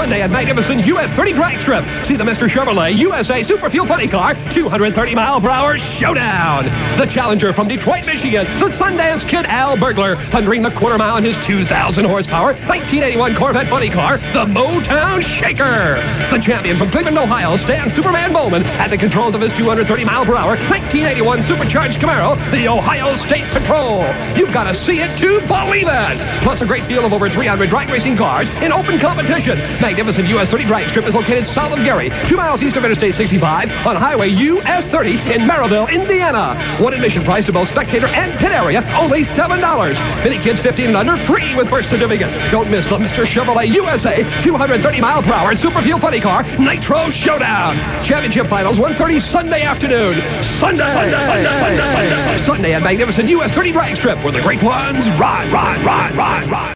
Sunday at magnificent US 30 drag strip. See the Mr. Chevrolet USA Super Fuel Funny Car 230-mile-per-hour showdown. The challenger from Detroit, Michigan, the Sundance Kid Al Burglar, thundering the quarter mile in his 2,000 horsepower 1981 Corvette Funny Car, the Motown Shaker. The champion from Cleveland, Ohio, Stan Superman Bowman, at the controls of his 230-mile-per-hour 1981 supercharged Camaro, the Ohio State Patrol. You've got to see it to believe it. Plus a great field of over 300 drag racing cars in open competition. Magnificent US 30 drag strip is located south of Gary, 2 miles east of Interstate 65 on Highway US 30 in Merrillville, Indiana. One admission price to both spectator and pit area, only $7. Many kids 15 and under, free with birth certificate. Don't miss the Mr. Chevrolet USA 230-mile-per-hour Super Fuel Funny Car Nitro Showdown. Championship finals 1:30 Sunday afternoon. Sunday at magnificent US 30 drag strip where the great ones ride.